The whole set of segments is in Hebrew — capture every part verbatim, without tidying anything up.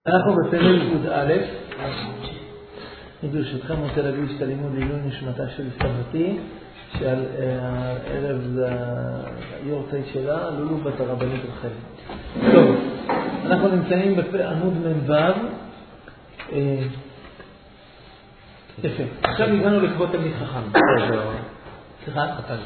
אנחנו בסמל י"א. אני ברשותכם רוצה להגיד את הלימוד לעילוי נשמתה של סבתי, שעל הערב זה היורצייט שלה, לולו בת הרבנית רחל. טוב, אנחנו נמצאים בעמוד מ"ו. יפה. עכשיו הגענו לכבוד תלמיד חכם. סליחה?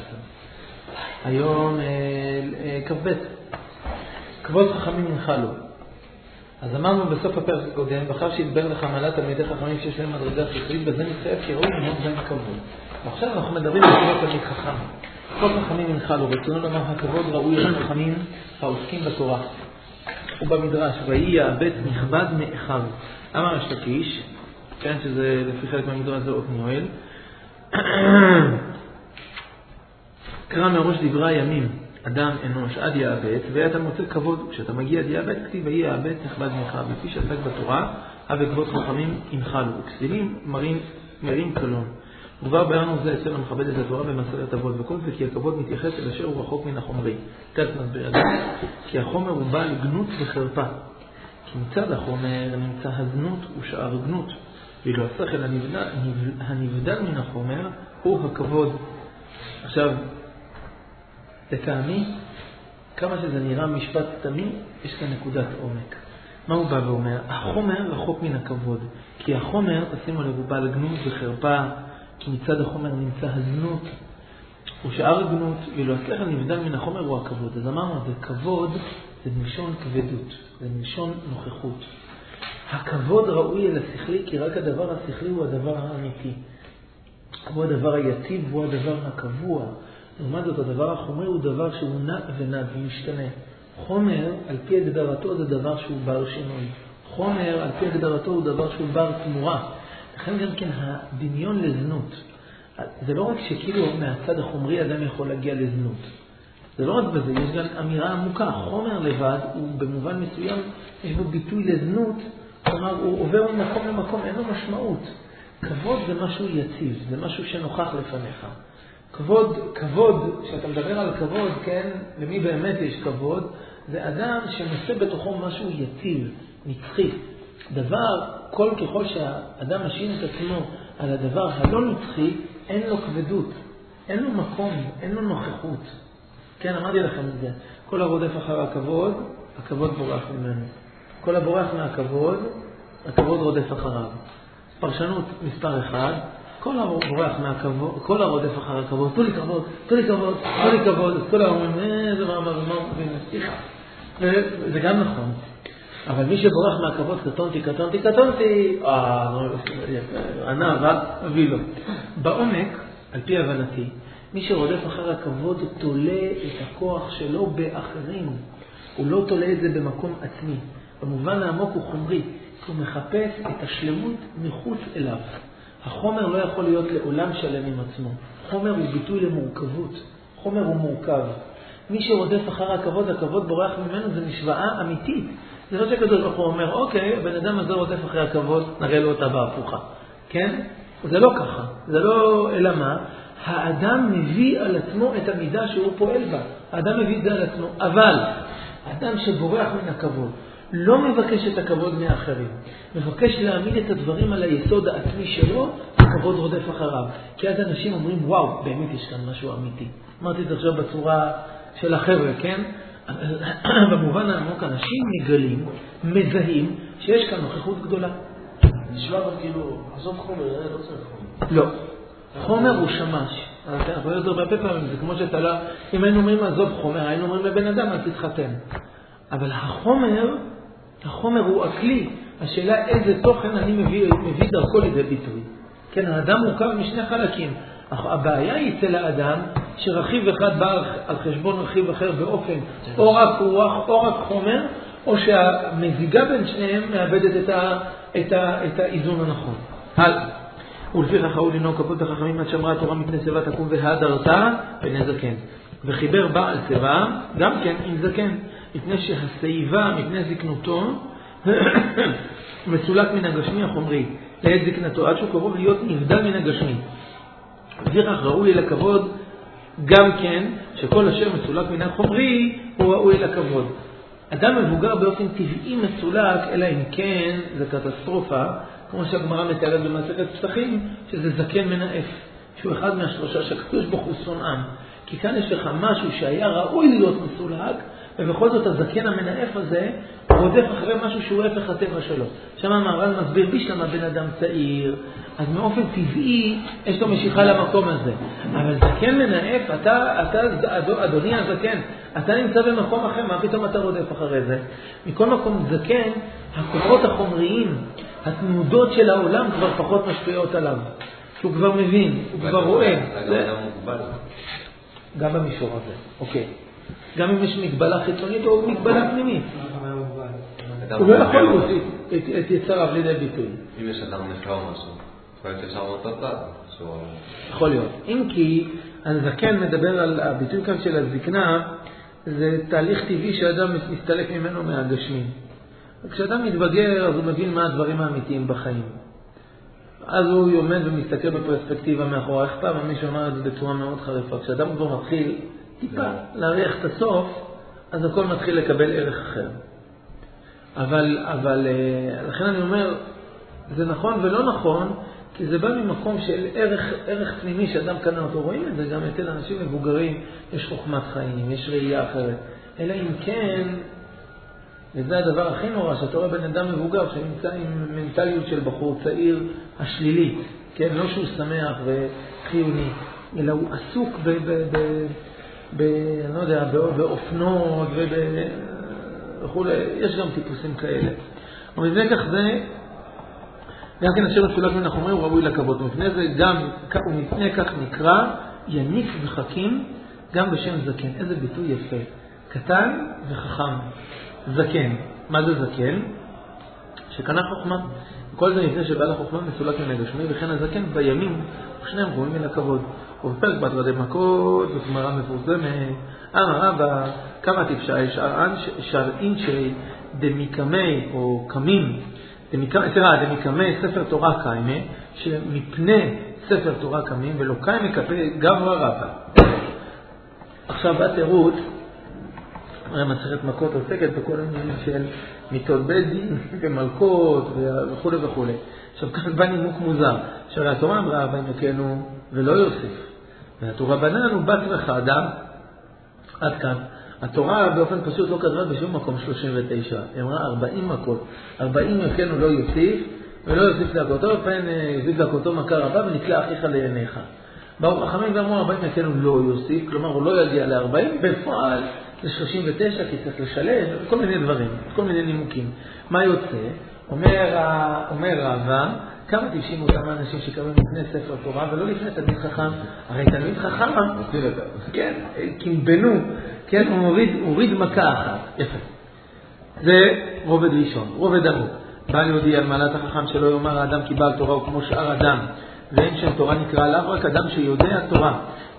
היום כ"ב. כבוד חכמים ינחלו. אז אמרנו בסוף הפרק הקודם, בחר שידבר לך מעלת תלמידי חכמים שיש להם מדרגה שכלית, בזה מתחייב כי ראוי לנהוג בהם כבוד. ועכשיו אנחנו מדברים על כבוד תלמיד חכם. כבוד חכמים ינחלו, רצונו לומר הכבוד ראוי לחכמים העוסקים בתורה. ובמדרש, ויהי יעבד נכבד מאחיו. אמר השתקיש, כן, שזה לפי חלק מהמדרש זה עתניאל, קרא מראש דברי הימים, אדם אנוש עד יעבד, ואתה מוצא כבוד, כשאתה מגיע עד יעבד, כתיב ויהי יעבד נכבד מאחיו, לפי שעסק בתורה, אבל כבוד חכמים ינחלו, וכסילים מרים, מרים קלון. כבר ביארנו זה אצל המכבד את התורה במסכת אבות, וכל זה כי הכבוד מתייחס אל אשר הוא רחוק מן החומרי. תכף נסביר את זה. כי החומר הוא בעל גנות וחרפה. כי מצד החומר נמצא הזנות ושאר גנות, ואילו השכל הנבדל, הנבדל מן החומר הוא הכבוד. עכשיו, לטעמי, כמה שזה נראה משפט תמי, יש כאן נקודת עומק. מה הוא בא ואומר? החומר רחוק מן הכבוד. כי החומר, תשימו לב, הוא בעל גנות וחרפה, כי מצד החומר נמצא הזנות ושאר הגנות, ואילו השכל נבדל מן החומר הוא הכבוד. אז אמרנו, זה כבוד, זה מלשון כבדות, זה מלשון נוכחות. הכבוד ראוי אל השכלי, כי רק הדבר השכלי הוא הדבר האמיתי. הוא הדבר היציב, הוא הדבר הקבוע. לעומת זאת, הדבר החומרי הוא דבר שהוא נע ונד ומשתנה. חומר, על פי הגדרתו, זה דבר שהוא בר שינוי. חומר, על פי הגדרתו, הוא דבר שהוא בר תמורה. לכן גם כן הדמיון לזנות. זה לא רק שכאילו מהצד החומרי אדם יכול להגיע לזנות. זה לא רק בזה, יש גם אמירה עמוקה. חומר לבד הוא במובן מסוים, יש בו ביטוי לזנות, כלומר הוא עובר ממקום למקום, אין לו משמעות. כבוד זה משהו יציב, זה משהו שנוכח לפניך. כבוד, כבוד, כשאתה מדבר על כבוד, כן, למי באמת יש כבוד, זה אדם שנושא בתוכו משהו יציב, נצחי. דבר, כל ככל שהאדם משין את עצמו על הדבר הלא נצחי, אין לו כבדות, אין לו מקום, אין לו נוכחות. כן, אמרתי לכם את זה. כל הרודף אחר הכבוד, הכבוד בורח ממנו. כל הבורח מהכבוד, הכבוד רודף אחריו. פרשנות מספר אחד, כל הבורח מהכבוד, כל הרודף אחר הכבוד, תו לי כבוד, תו לי כבוד, תו לי כבוד, אז כל האומרים, אה, זה מה, מה, מה, סליחה. זה גם נכון. אבל מי שבורח מהכבוד, קטונתי, קטונתי, קטונתי, אה, ענה, אבל אביא לו. בעומק, על פי הבנתי, מי שרודף אחר הכבוד תולה את הכוח שלו באחרים. הוא לא תולה את זה במקום עצמי. במובן העמוק הוא חומרי, כי הוא מחפש את השלמות מחוץ אליו. החומר לא יכול להיות לעולם שלם עם עצמו. חומר הוא ביטוי למורכבות. חומר הוא מורכב. מי שרודף אחר הכבוד, הכבוד בורח ממנו, זה משוואה אמיתית. זה לא שקדוש ברוך הוא אומר, אוקיי, הבן אדם הזה רודף אחרי הכבוד, נראה לו אותה בהפוכה. כן? זה לא ככה. זה לא אלא מה? האדם מביא על עצמו את המידה שהוא פועל בה. האדם מביא את זה על עצמו. אבל האדם שבורח מן הכבוד, לא מבקש את הכבוד מאחרים. מבקש להעמיד את הדברים על היסוד העצמי שלו, הכבוד רודף אחריו. כי אז אנשים אומרים, וואו, באמת יש כאן משהו אמיתי. אמרתי את זה עכשיו בצורה של החבר'ה, כן? במובן העמוק אנשים מגלים, מזהים, שיש כאן נוכחות גדולה. נשמע אבל כאילו, עזוב חומר, לא צריך חומר. לא. חומר הוא שמש. אנחנו לא יותר בהרבה פעמים, זה כמו שאתה לא... אם היינו אומרים עזוב חומר, היינו אומרים לבן אדם, אז תתחתן. אבל החומר, החומר הוא הכלי. השאלה איזה תוכן אני מביא, מביא דרכו לידי ביטוי. כן, האדם מורכב משני חלקים. הבעיה היא אצל האדם שרכיב אחד בא על חשבון רכיב אחר באופן או רק רוח או רק חומר, או שהמזיגה בין שניהם מאבדת את, ה, את, ה, את האיזון הנכון. הלאה. ולפיכך ראוי לנהוג כבוד בחכמים עד שמרה התורה מפני שיבה תקום והדרתה פני זקן. וחיבר בעל שיבה גם כן עם זקן, מפני שהשיבה מפני זקנותו מסולק מן הגשמי החומרי לעת זקנתו, עד שהוא קרוב להיות נבדל מן הגשמי. ולפיכך ראוי לכבוד גם כן שכל אשר מסולק מן החומרי הוא ראוי לכבוד. אדם מבוגר באופן טבעי מסולק, אלא אם כן זה קטסטרופה, כמו שהגמרא מתארת במסכת פסחים, שזה זקן מנאף, שהוא אחד מהשלושה שהקדוש ברוך הוא שונאם. כי כאן יש לך משהו שהיה ראוי להיות מסולק, ובכל זאת הזקן המנאף הזה רודף אחרי משהו שהוא הפך הטבע שלו. שם המהר"ל מסביר בשלמה בן אדם צעיר, אז מאופן טבעי יש לו משיכה למקום הזה. אבל זקן מנאף, אתה, אתה, אדוני הזקן, אתה נמצא במקום אחר, מה פתאום אתה רודף אחרי זה? מכל מקום זקן, הכוחות החומריים, התנודות של העולם כבר פחות משפיעות עליו. שהוא כבר מבין, הוא כבר רואה. גם במישור הזה, אוקיי. גם אם יש מגבלה חיצונית או מגבלה פנימית. הוא לא יכול להוסיף את יצריו לידי ביטוי. אם יש אדם נפלא או משהו, יכול להיות ישר מאותו צד. יכול להיות. אם כי הזקן מדבר על הביטוי כאן של הזקנה, זה תהליך טבעי שאדם מסתלק ממנו מהגשמים. כשאדם מתבגר אז הוא מבין מה הדברים האמיתיים בחיים. אז הוא יומד ומסתכל בפרספקטיבה מאחורי. איך פעם מישהו אמר את זה בצורה מאוד חריפה. כשאדם כבר מתחיל טיפה להריח את הסוף, אז הכל מתחיל לקבל ערך אחר. אבל, אבל לכן אני אומר, זה נכון ולא נכון, כי זה בא ממקום של ערך, ערך פנימי שאדם קנה אותו. רואים את זה גם אצל אנשים מבוגרים, יש חוכמת חיים, יש ראייה אחרת. אלא אם כן, וזה הדבר הכי נורא, שאתה רואה בן אדם מבוגר שנמצא עם מנטליות של בחור צעיר השלילית, כן? לא שהוא שמח וחיוני, אלא הוא עסוק ב... ב, ב ב, אני לא יודע, באופנות וכו'. יש גם טיפוסים כאלה. ומפני כך זה, גם כן אשר מסולק מן החומרים הוא ראוי לכבוד. ומפני זה גם, ומפני כך נקרא יניק וחכים, גם בשם זקן. איזה ביטוי יפה. קטן וחכם. זקן. מה זה זקן? שקנה חוכמה. כל זה מפני שבעל החוכמה מסולק מן הגשמי, וכן הזקן בימים, ושניהם ראויים מן הכבוד. ובפרק בתרדי מכות, זאת גמרא מפורסמת, אמר רבא, כמה תפשע, שרעין שדמיקמי או קמים, סליחה, דמיקמי ספר תורה קיימה, שמפני ספר תורה קמים, ולא קיימה כפי גברא רבא. עכשיו בתירוץ, מסכת מכות עוסקת בכל העניינים של מיתות בית דין ומלכות וכו' וכו'. עכשיו כאן בא נימוק מוזר, שהרי התורה אמרה אבי מכנו ולא יוסיף. והתורה בננו בת וחדה, עד כאן. התורה באופן פשוט לא כתבה בשום מקום שלושים ותשע, היא אמרה ארבעים מכות. ארבעים מכנו לא יוסיף ולא יוסיף להכותו, ופעם יוסיף להכותו מכה רבה ונקלע אחיך לעיניך. באו חכמים ואמרו ארבעים מכנו לא יוסיף, כלומר הוא לא יגיע ל-ארבעים, בפועל ל-שלושים ותשע כי צריך לשלם, כל מיני דברים, כל מיני נימוקים. מה יוצא? אומר, אומר רבא, כמה תפשים אותם האנשים שקראו לפני ספר תורה ולא לפני תלמיד חכם? הרי תלמיד חכם, כן, קנבנו, כן, הוא מוריד, הוריד מכה אחת. יפה. זה רובד ראשון, רובד אמור. בא להודיע על מעלת החכם שלא יאמר האדם כי בעל תורה הוא כמו שאר אדם. ואין שם תורה נקרא עליו רק אדם שיודע תורה.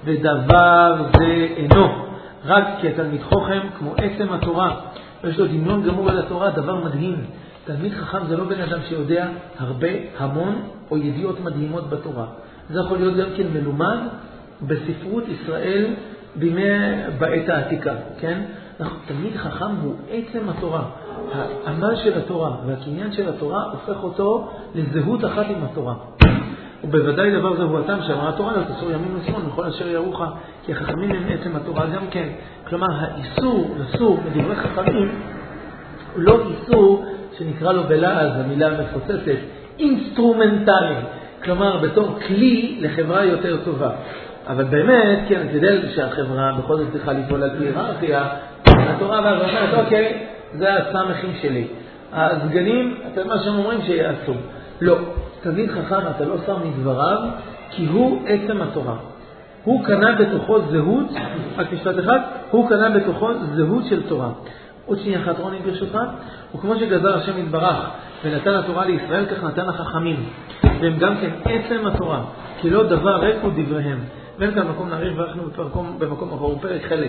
ודבר זה אינו. רק כי התלמיד חוכם כמו עצם התורה. יש לו דמיון גמור על התורה, דבר מדהים. תלמיד חכם זה לא בן אדם שיודע הרבה, המון, או ידיעות מדהימות בתורה. זה יכול להיות גם כן מלומד בספרות ישראל בימי, בעת העתיקה, כן? תלמיד חכם הוא עצם התורה. העמל של התורה והקניין של התורה הופך אותו לזהות אחת עם התורה. ובוודאי דבר זה הוא הטעם שאמרה התורה לא תסור ימין ושמאל מכל אשר ירוך, כי החכמים הם עצם התורה גם כן. כלומר, האיסור לסור מדברי חכמים הוא לא איסור שנקרא לו בלעז, המילה המפוצצת, אינסטרומנטלי, כלומר בתור כלי לחברה יותר טובה. אבל באמת, כן, כדי שהחברה בכל זאת צריכה לפעול על פי היררכיה, התורה והרבנות, אוקיי, זה הסמכים שלי. הסגנים, אתם מה שהם אומרים שיעשו. לא, תלמיד חכם, אתה לא שם מדבריו, כי הוא עצם התורה. הוא קנה בתוכו זהות, רק משפט אחד, הוא קנה בתוכו זהות של תורה. עוד שנייה אחת רוני ברשותך, וכמו שגזר השם יתברך ונתן התורה לישראל, כך נתן החכמים. והם גם כן עצם התורה, כי לא דבר ריק הוא דבריהם. ואין כאן מקום נעריך ואנחנו במקום, במקום אחר, הוא פרק חלק.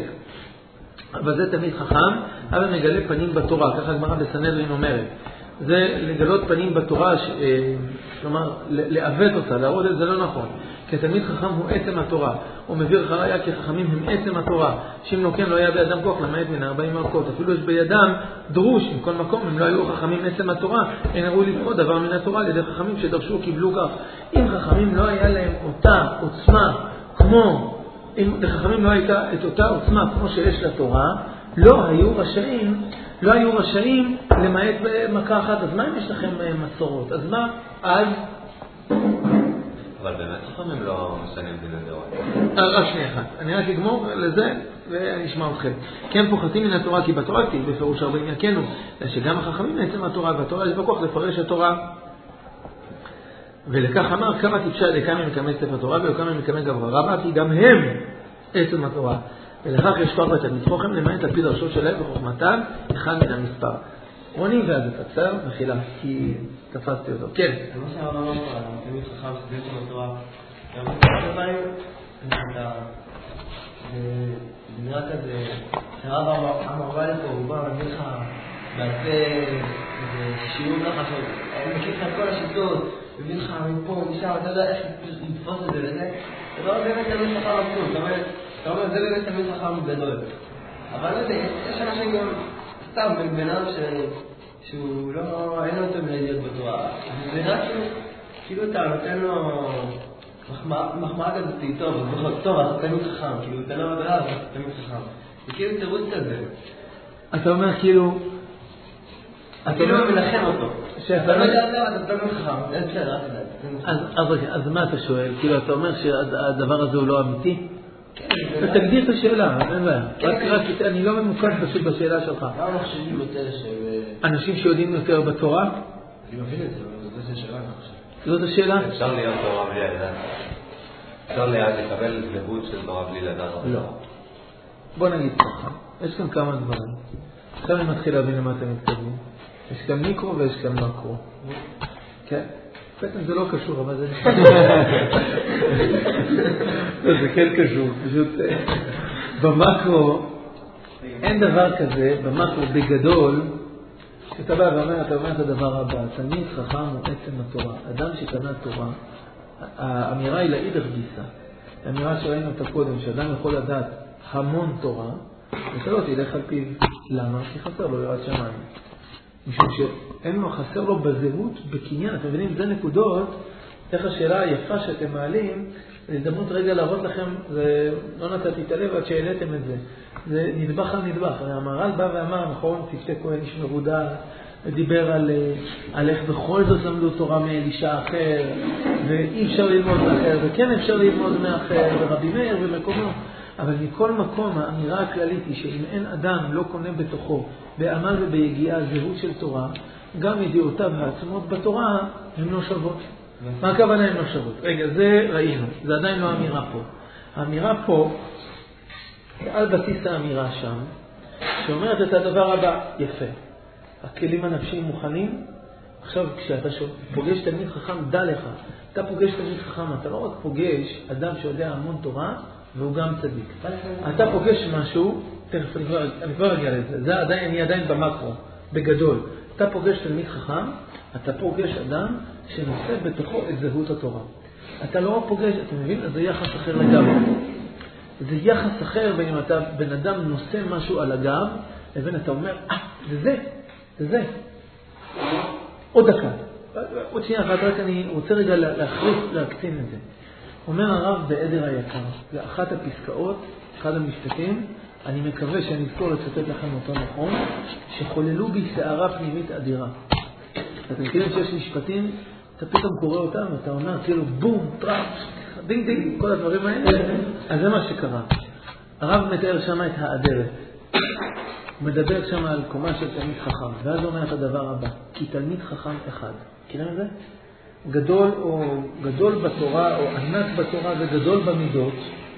אבל זה תמיד חכם, אבל מגלה פנים בתורה, ככה הגמרא בסנהדרין אומרת. זה לגלות פנים בתורה, ש... כלומר, לעוות אותה, להראות את זה לא נכון. כי התלמיד חכם הוא עצם התורה. הוא מביא לך ראיה כי חכמים הם עצם התורה. שאם לא כן לא היה בידם כוח למעט מן ארבעים מלכות. אפילו יש בידם דרוש, מכל מקום הם לא היו חכמים עצם התורה. אין ראוי לפחות דבר מן התורה על ידי חכמים שדרשו קיבלו כך. אם חכמים לא היה להם אותה עוצמה כמו, אם לחכמים לא הייתה את אותה עוצמה כמו שיש לתורה, לא היו רשאים, לא היו רשאים למעט במכה אחת. אז מה אם יש לכם מסורות? אז מה? אז אבל באמת חכמים לא משנים דין הדעות. רק שנייה אחת. אני רק אגמור לזה ואני אשמע אתכם. כן פוחתים מן התורה כי בתורה כתיב בפירוש ארבעים יכנו, שגם החכמים מעצם התורה והתורה יש בכוח לפרש התורה. ולכך אמר כמה טיפשה לכמה מקמא ספר תורה וכמה מקמא גברא רבא כי גם הם עצם התורה. ולכך יש כוח בתלמיד חכם למעט על פי דרשות שלהם וחוכמתם אחד מן המספר. רוני ואז תקצר, מחילה, כי תפסתי אותו. כן. זה מה שהרב אמר, תלמיד חכם שזה עצם התורה. גם בכל פעמים, זה נראה כזה, שהרב אמר בא לפה, הוא בא להביא לך בעצה איזה שיעור ככה, שהוא מכיר לך כל השיטות, מביא לך מפה, משם, אתה יודע איך לתפוס את זה לזה. זה לא באמת תלמיד חכם עצום, זאת אומרת, אתה אומר, זה באמת תלמיד חכם גדול. אבל לא יודע, יש אנשים גם סתם בינם שהוא לא, אין לו יותר מלהיות בתורה. זה רק כאילו אתה נותן לו מחמאה כזאת טוב, אז בכל טוב, אתה תלמיד חכם, כאילו אתה לא מדבר, אתה תלמיד חכם. זה כאילו תירוץ כזה. אתה אומר כאילו... אתה כאילו מלחם אותו. אתה לא יודע, אתה תלמיד חכם, זה בסדר, אז מה אתה שואל? כאילו אתה אומר שהדבר הזה הוא לא אמיתי? תגדיר את השאלה, רק אני לא ממוקד פשוט בשאלה שלך. מה מחשבים יותר ש... אנשים שיודעים יותר בתורה? אני מבין את זה, אבל זאת השאלה אני חושב. זאת השאלה? אפשר להיות תורה בלי לדעת. אפשר לקבל זהות של תורה בלי לדעת. לא. בוא נגיד ככה, יש כאן כמה דברים. עכשיו אני מתחיל להבין למה אתם מתכוונים. יש כאן מיקרו ויש כאן מקרו. כן? בעצם זה לא קשור, אבל זה נשמע. זה כן קשור, פשוט במקרו אין דבר כזה, במקרו בגדול, שאתה בא ואומר, אתה אומר את הדבר הבא, תלמיד חכם הוא עצם התורה. אדם שקנה תורה, האמירה היא לאידך גיסא. האמירה שראינו אותה קודם, שאדם יכול לדעת המון תורה, אתה לא תלך על פיו. למה? כי חסר לו יראת שמיים. משום שאין לו, חסר לו בזהות, בקניין. אתם מבינים, זה נקודות, איך השאלה היפה שאתם מעלים, להזדמנות רגע להראות לכם, זה, לא נתתי את הלב עד שהעליתם את זה. זה נדבך על נדבך. המהר"ל בא ואמר, נכון, צוותי כהן איש מרודע, ודיבר על, על איך בכל זאת למדו תורה מאלישע אחר, ואי אפשר ללמוד מאחר, וכן אפשר ללמוד מאחר, ורבי מאיר ומקומו. אבל מכל מקום, האמירה הכללית היא שאם אין אדם לא קונה בתוכו, בעמל וביגיעה, זהות של תורה, גם ידיעותיו העצמות בתורה הן לא שוות. מה הכוונה הן לא שוות? רגע, זה ראינו, זה עדיין לא האמירה פה. האמירה פה, על בסיס האמירה שם, שאומרת את הדבר הבא, יפה. הכלים הנפשיים מוכנים, עכשיו כשאתה פוגש תלמיד חכם, דע לך, אתה פוגש תלמיד חכם, אתה לא רק פוגש אדם שיודע המון תורה, והוא גם צדיק. אתה פוגש משהו, תכף אני כבר, אני כבר אגיע לזה, זה עדיין, אני עדיין במקרו, בגדול. אתה פוגש תלמיד חכם, אתה פוגש אדם שנושא בתוכו את זהות התורה. אתה לא פוגש, אתה מבין? אז זה יחס אחר לגמרי. זה יחס אחר בין אם אתה בן אדם נושא משהו על הגב, לבין אתה אומר, אה, זה זה, זה זה. עוד דקה. עוד שנייה אחת, רק אני רוצה רגע להחריף, להקצין את זה. אומר הרב בעדר היקר, לאחת הפסקאות, אחד המשפטים, אני מקווה שאני אזכור לצטט לכם אותו נכון, שחוללו בי שערה פנימית אדירה. אתם מכירים שיש משפטים, אתה פתאום קורא אותם, ואתה אומר כאילו בום, טראפ, דינג דינג, כל הדברים האלה, אז זה מה שקרה. הרב מתאר שם את האדרת. הוא מדבר שם על קומה של תלמיד חכם, ואז הוא אומר את הדבר הבא, כי תלמיד חכם אחד. מכירים את זה? גדול או גדול בתורה או ענק בתורה וגדול במידות,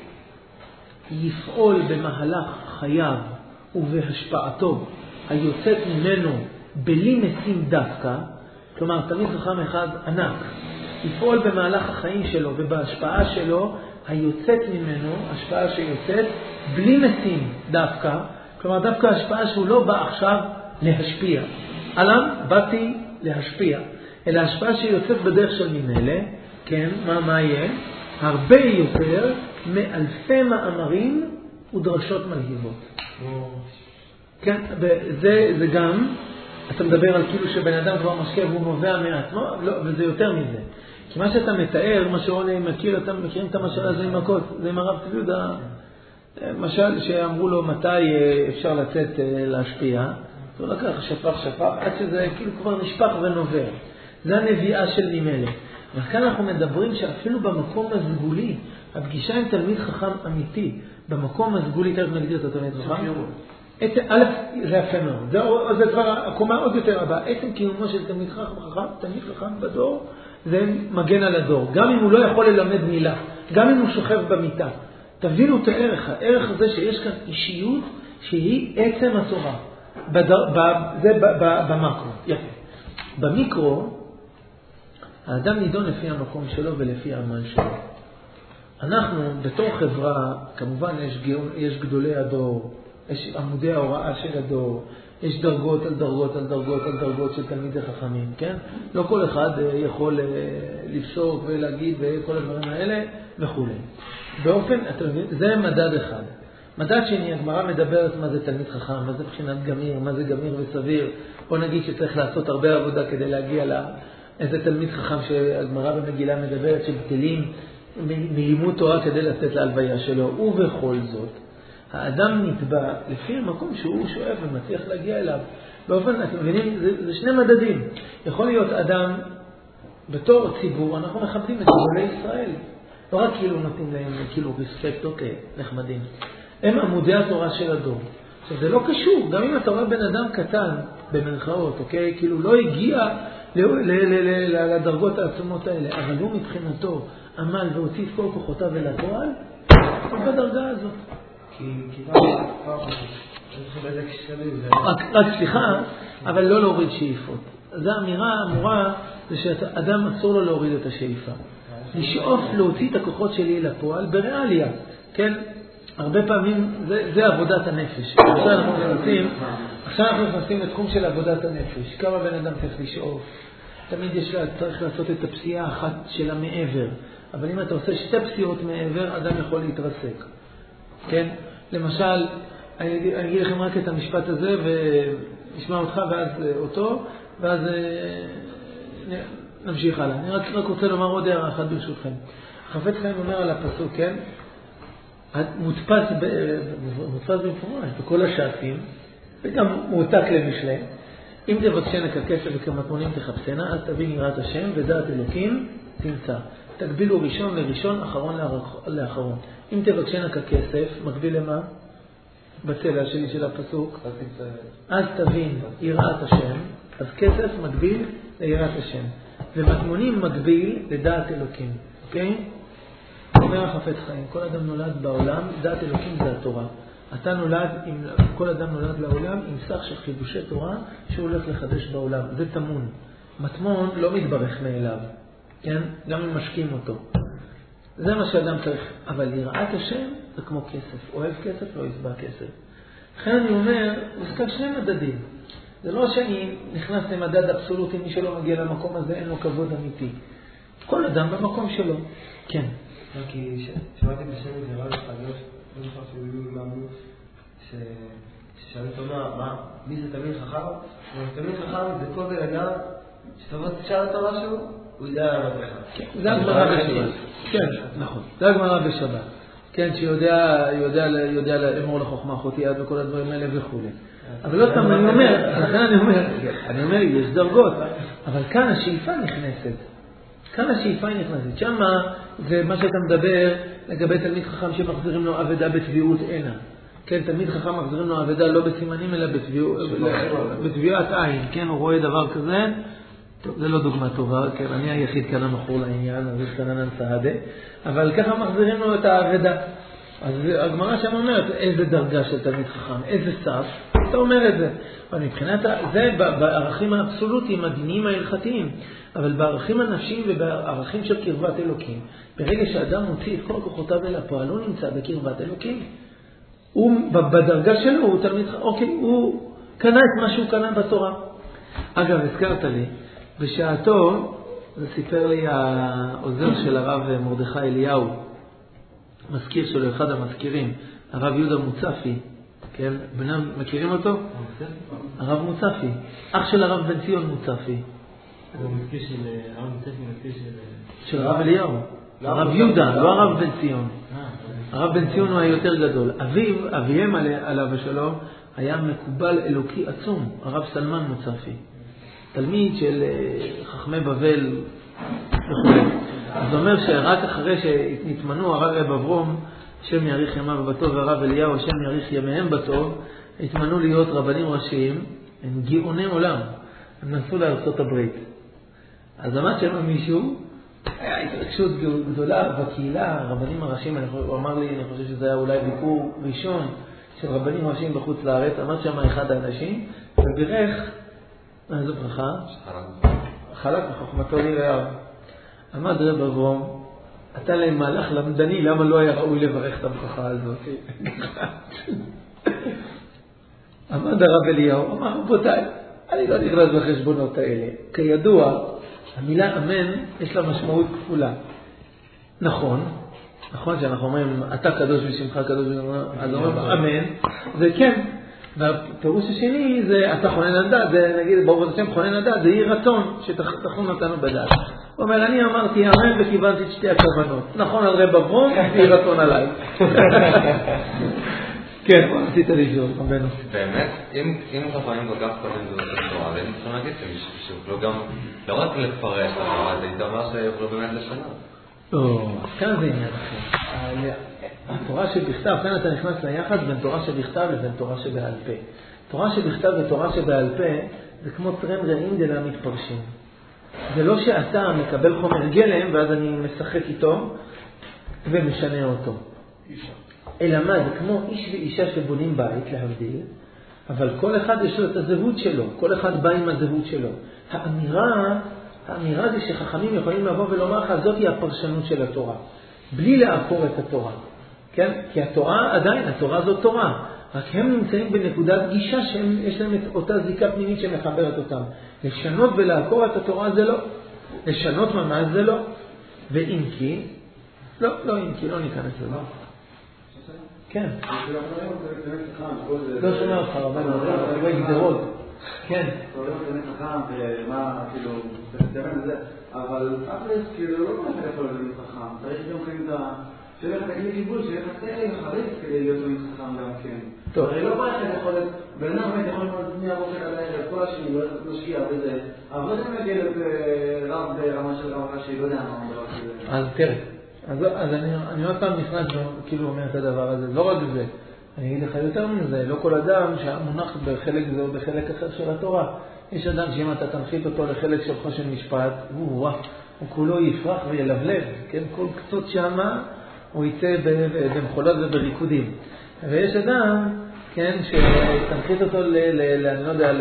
יפעול במהלך חייו ובהשפעתו היוצאת ממנו בלי משים דווקא, כלומר תלמיד חכם אחד ענק, יפעול במהלך החיים שלו ובהשפעה שלו היוצאת ממנו, השפעה שיוצאת בלי משים דווקא, כלומר דווקא השפעה שהוא לא בא עכשיו להשפיע. אלם באתי להשפיע. אלא השפעה שיוצאת בדרך של ממילא, כן, מה, מה יהיה? הרבה יותר מאלפי מאמרים ודרשות מלהיבות. כן, וזה זה גם, אתה מדבר על כאילו שבן אדם כבר משקה והוא נובע מעצמו, לא, וזה יותר מזה. כי מה שאתה מתאר, מה שעונה מכיר, אתם מכירים את המשל הזה עם מכות, זה עם הרב צבי יהודה, משל שאמרו לו מתי אפשר לצאת להשפיע, הוא לקח שפך שפך, עד שזה כאילו כבר נשפך ונובר. זה הנביאה של ממלך. וכאן אנחנו מדברים שאפילו במקום הסגולי, הפגישה עם תלמיד חכם אמיתי, במקום הסגולי, תכף נגדיר את התלמיד חכם, א', זה יפה מאוד. זה כבר הקומה עוד יותר הבאה. עצם קיומו של תלמיד חכם, תלמיד חכם בדור, זה מגן על הדור. גם אם הוא לא יכול ללמד מילה, גם אם הוא שוכב במיטה. תבינו את הערך, הערך הזה שיש כאן אישיות שהיא עצם התורה. זה במקרו. יפה. במיקרו, האדם נידון לפי המקום שלו ולפי העמל שלו. אנחנו, בתור חברה, כמובן יש, יש גדולי הדור, יש עמודי ההוראה של הדור, יש דרגות על דרגות על דרגות על דרגות של תלמידי חכמים, כן? לא כל אחד יכול לפסוק ולהגיד וכל הדברים האלה וכו'. באופן, זה מדד אחד. מדד שני, הגמרא מדברת מה זה תלמיד חכם, מה זה בחינת גמיר, מה זה גמיר וסביר. בוא נגיד שצריך לעשות הרבה עבודה כדי להגיע לאיזה תלמיד חכם שהגמרא במגילה מדברת שבטלים מלימוד תורה כדי לצאת להלוויה שלו. ובכל זאת, האדם נתבע לפי המקום שהוא שואף ומצליח להגיע אליו. באופן, אתם מבינים, זה, זה שני מדדים. יכול להיות אדם, בתור ציבור, אנחנו מכבדים את גדולי ישראל. לא רק כאילו נותנים להם כאילו רספקט, אוקיי, נחמדים. הם עמודי התורה של הדור. עכשיו, זה לא קשור. גם אם אתה רואה בן אדם קטן, במרכאות, אוקיי, כאילו לא הגיע לדרגות העצומות האלה, אבל הוא מבחינתו עמל והוציא את כל כוחותיו אל הפועל, הוא בדרגה הזאת. כי כבר רק סליחה, אבל לא להוריד שאיפות. זו האמירה אמורה, זה שאדם אסור לו להוריד את השאיפה. לשאוף להוציא את הכוחות שלי לפועל בריאליה, כן? הרבה פעמים זה, זה עבודת הנפש. עכשיו אנחנו נכנסים, עכשיו אנחנו נכנסים לתחום של עבודת הנפש. כמה בן אדם צריך לשאוף. תמיד יש לה, צריך לעשות את הפסיעה האחת של המעבר. אבל אם אתה עושה שתי פסיעות מעבר, אדם יכול להתרסק. כן? למשל, אני, אני אגיד לכם רק את המשפט הזה ונשמע אותך ואז אותו, ואז נמשיך הלאה. אני רק, רק רוצה לומר עוד הערה אחת ברשותכם. חפץ חיים אומר על הפסוק, כן? מודפס, מודפס במפורש בכל השעתים, וגם מועתק למשלי. אם תבקשנה ככסף וכמטמונים תחפשנה, אז תבין יראת השם ודעת אלוקים תמצא. תקבילו ראשון לראשון, אחרון לאחרון. אם תבקשנה ככסף, מקביל למה? בצלע שלי של הפסוק. אז תבין יראת השם, אז כסף מקביל ליראת השם. ומטמונים מקביל לדעת אלוקים. אוקיי? אומר החפץ חיים, כל אדם נולד בעולם, דעת אלוקים זה התורה. אתה נולד, עם, כל אדם נולד לעולם עם סך של חידושי תורה שהוא הולך לחדש בעולם. זה תמון. מטמון לא מתברך מאליו. כן? גם אם משקים אותו. זה מה שאדם צריך. אבל יראת השם זה כמו כסף. אוהב כסף, לא יסבע כסף. לכן אני אומר, יש כאן שני מדדים. זה לא שאני נכנס למדד אבסולוטי, מי שלא מגיע למקום הזה אין לו כבוד אמיתי. כל אדם במקום שלו. כן. כי שמעתי בשם זה רב חדש, אני חושב שהוא מאמין, ששאלת אומר, מי זה תלמיד חכם? תלמיד חכם זה כל בן אדם, שתבוא תשאל אותו משהו, הוא ידע לענות לך. זה הגמרא בשבת. כן, נכון. זה הגמרא בשבת. כן, שיודע לאמור לחוכמה אחותי יד וכל הדברים האלה וכו'. אבל לא סתם אני אומר, לכן אני אומר, אני אומר, יש דרגות, אבל כאן השאיפה נכנסת. כאן השאיפה נכנסת. שמה זה מה שאתה מדבר לגבי תלמיד חכם שמחזירים לו עבודה בתביעות עינה. כן, תלמיד חכם מחזירים לו עבודה לא בסימנים אלא בתביעת עין. כן, הוא רואה דבר כזה. טוב, זה לא דוגמה טובה, כן, אני היחיד כאן המחור לעניין, אז יש כאן סעדה. אבל ככה מחזירים לו את העבודה. אז הגמרא שם אומרת איזה דרגה של תלמיד חכם, איזה סף, אתה אומר את זה. אבל מבחינת, זה בערכים האבסולוטיים, הדיניים ההלכתיים, אבל בערכים הנפשיים ובערכים של קרבת אלוקים, ברגע שאדם מוציא את כל כוחותיו אל הפועל, הוא נמצא בקרבת אלוקים. הוא, בדרגה שלו, הוא תלמיד חכם, אוקיי, הוא קנה את מה שהוא קנה בתורה. אגב, הזכרת לי, בשעתו, זה סיפר לי העוזר של הרב מרדכי אליהו, מזכיר שלו, אחד המזכירים, הרב יהודה מוצפי, כן? בנם, מכירים אותו? הרב מוצפי, אח של הרב בן ציון מוצפי. הוא מזכיר של הרב מוצפי, מזכיר של... של הרב אליהו. הרב יהודה, לא הרב בן ציון. הרב בן ציון הוא היותר גדול. אביו, אביהם עליו השלום, היה מקובל אלוקי עצום, הרב סלמן מוצפי. תלמיד של חכמי בבל וכו'. אז זה אומר שרק אחרי שהתמנו הרב רב אברום, השם יאריך ימיו בטוב, והרב אליהו, השם יאריך ימיהם בטוב, התמנו להיות רבנים ראשיים, הם גאוני עולם. הם נסעו לארצות הברית. אז עמד שם מישהו, היה התרגשות גדולה בקהילה, הרבנים הראשיים, הוא אמר לי, אני חושב שזה היה אולי ביקור ראשון של רבנים ראשיים בחוץ לארץ, עמד שם אחד האנשים, ובירך, איזו ברכה? חלק בחוכמתו נראה. עמד רב אברום, אתה למהלך למדני, למה לא היה ראוי לברך את הברכה הזאת? עמד הרב אליהו, אמר, רבותיי, אני לא נכנס בחשבונות האלה. כידוע, המילה אמן יש לה משמעות כפולה. נכון, נכון שאנחנו אומרים, אתה קדוש ושמך קדוש, אז אומרים אמן, זה כן. והפירוש השני זה, אתה חונן על דעת, זה נגיד, ברוך השם חונן על דעת, זה יהי רצון שתחון אותנו בדעת. הוא אומר, אני אמרתי אמן וכיוונתי את שתי הכוונות. נכון על רב אברום, יהי רצון עליי. כן, מה עשית לשאול, רבנו? באמת, אם חכמים כל כך קודם זה תורה, והם צריכים להגיד שיוכלו גם, לא רק לפרש, אבל זה דבר שיוכלו באמת לשנות. לא, כאן זה עניין אחר. התורה שבכתב, כאן אתה נכנס ליחד בין תורה שבכתב לבין תורה שבעל פה. תורה שבכתב ותורה שבעל פה זה כמו טרן רעים דלה מתפרשים. זה לא שאתה מקבל חומר גלם ואז אני משחק איתו ומשנה אותו. אלא מה, זה כמו איש ואישה שבונים בית להבדיל, אבל כל אחד יש לו את הזהות שלו, כל אחד בא עם הזהות שלו. האמירה, האמירה זה שחכמים יכולים לבוא ולומר לך, זאת היא הפרשנות של התורה, בלי לעקור את התורה. כן? כי התורה, עדיין, התורה זאת תורה, רק הם נמצאים בנקודת גישה שיש להם את אותה זיקה פנימית שמחברת אותם. לשנות ולעקור את התורה זה לא. לשנות ממש זה לא. ואם כי, לא, לא אם כי, לא ניכנס לזה. כן. לא שומע אותך רבנו, אני רואה גדרות. כן. אתה רואה באמת חכם ומה, כאילו, תתאמן לזה, אבל אפס, כאילו, לא באמת יכול להיות חכם. צריך גם כן את ה... שלך תגיד גיבול, שלך תגיד חריף כדי להיות באמת חכם גם כן. טוב. הרי לא בא לך יכול להיות, בן אדם באמת יכול להיות מי הבוקר על הערב, כל השני, לא שקיע וזה, אבל לא יודע אם יגיע לרב ברמה של רב ראשי, לא יודע מה אומר כזה. אז תראה. אז, אז אני, אני עוד פעם נכנס וכאילו אומר את הדבר הזה, לא רק זה, אני אגיד לך יותר מזה, לא כל אדם שהמונח בחלק זה או בחלק אחר של התורה. יש אדם שאם אתה תנחית אותו לחלק של חושן משפט, הוא, הוא, הוא כולו יפרח וילבלב, כן? כל קצות שמה הוא יצא במחולות ובריקודים. ויש אדם, כן, שתנחית אותו ל, ל, ל, אני לא יודע,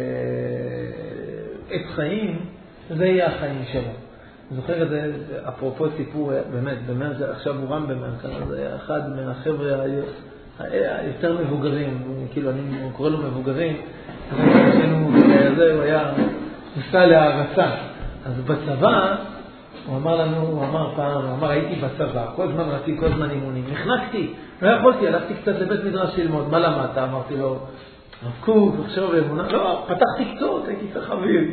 לעץ חיים, זה יהיה החיים שלו. זוכר את זה, אפרופו סיפור, באמת, במרק, עכשיו הוא רם במרק, זה היה אחד מהחבר'ה היותר מבוגרים, כאילו אני קורא לו מבוגרים, הוא היה נוסע להערצה. אז בצבא, הוא אמר לנו, הוא אמר פעם, הוא אמר, הייתי בצבא, כל זמן רציתי, כל זמן אימונים, נחנקתי, לא יכולתי, הלכתי קצת לבית מדרש ללמוד, מה למדת? אמרתי לו, רבקוק, עכשיו באמונה, לא, פתחתי קצות, הייתי צריך אוויר.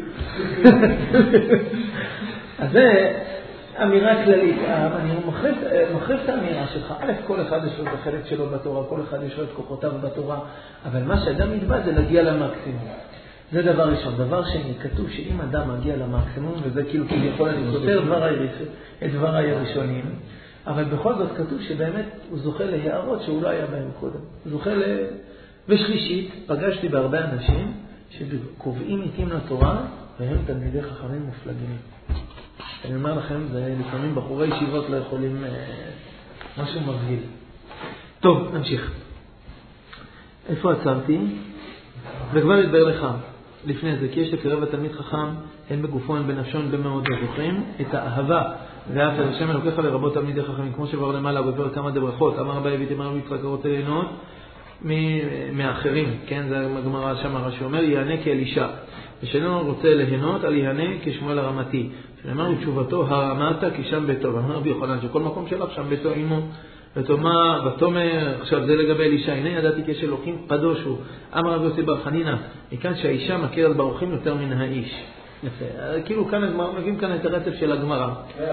אז זה אמירה כללית, אני מחריף את האמירה שלך, א', כל אחד יש לו את החלק שלו בתורה, כל אחד יש לו את כוחותיו בתורה, אבל מה שאדם נתבע זה להגיע למקסימום. זה דבר ראשון. דבר שני, כתוב שאם אדם מגיע למקסימום, וזה כאילו כביכול אני סותר את דבריי הראשונים, אבל בכל זאת כתוב שבאמת הוא זוכה להערות שהוא לא היה בהם קודם. הוא זוכה ל... ושלישית, פגשתי בהרבה אנשים שקובעים איתים לתורה, והם תלמידי חכמים מופלגים. אני אומר לכם, זה לפעמים בחורי ישיבות לא יכולים אה, משהו מבהיל. טוב, נמשיך. איפה עצרתי? וכבר ידבר לך לפני זה, כי יש לקרב התלמיד חכם, הן בגופו, הן בנפשו, הן במאוד זוכרים, את האהבה, ואף על השם אלוקיך לרבות תלמידי חכמים, כמו שבר למעלה בפרק כמה דברכות, אמר רבי אביתי אמר רבי יצחק רוצה ליהנות מאחרים, כן, זה הגמרא שם הרש"י אומר, יענה כאלישע. ושאינו רוצה ליהנות, על יהנה כשמואל הרמתי. שנאמר בתשובתו, הרמת כי שם ביתו. ואמר רבי יוחנן שכל מקום שלך שם ביתו עמו. ותאמר, ותאמר, עכשיו זה לגבי אלישע, הנה ידעתי כי יש אלוקים קדוש הוא. אמר רבי יוסי בר חנינא, מכאן שהאישה מכירת ברוחים יותר מן האיש. יפה. כאילו כאן מביאים כאן את הרצף של הגמרא.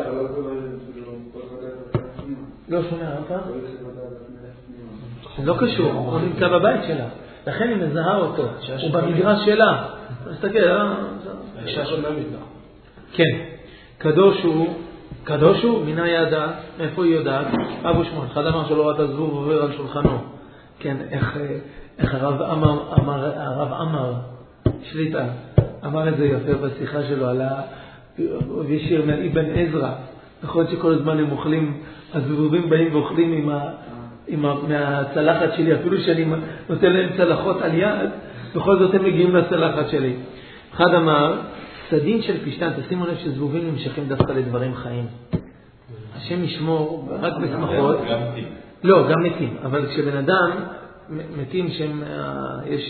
לא שומע אותה? לא קשור, הוא נמצא בבית שלה. לכן היא מזהה אותו. הוא במגרש שלה. תסתכל, האישה שונה מתנה. כן. קדוש הוא, קדוש הוא, מינה ידע, מאיפה היא יודעת? אבו שמואל, אחד אמר שלא ראה את הזבוב עובר על שולחנו. כן, איך, איך הרב אמר, אמר, הרב אמר, שליטה, אמר את זה יפה בשיחה שלו, על השיר מאבן עזרא. יכול להיות שכל הזמן הם אוכלים, הזבובים באים ואוכלים עם ה... עם ה... מהצלחת שלי, אפילו שאני נותן להם צלחות על יד, בכל זאת הם מגיעים לצלחת שלי. אחד אמר, צדין של פשטן, תשימו לב שזבובים נמשכים דווקא לדברים חיים. השם ישמור רק בשמחות. גם מתים. לא, גם מתים. אבל כשבן אדם מתים שהם, יש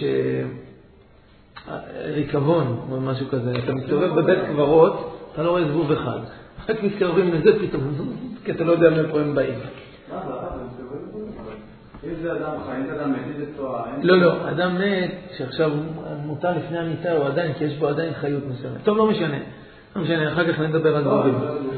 ריקבון או משהו כזה, אתה מסתובב בבית קברות, אתה לא רואה זבוב אחד. רק מתקרבים לזה פתאום, כי אתה לא יודע מאיפה הם באים. מה זה? אתה מסתובב בזה? אם זה אדם חיים, זה אדם מת, זה צועה. לא, לא, אדם מת שעכשיו מותר לפני המיטה הוא עדיין, כי יש בו עדיין חיות מסוימת. טוב, לא משנה. לא משנה, אחר כך נדבר על זבובים.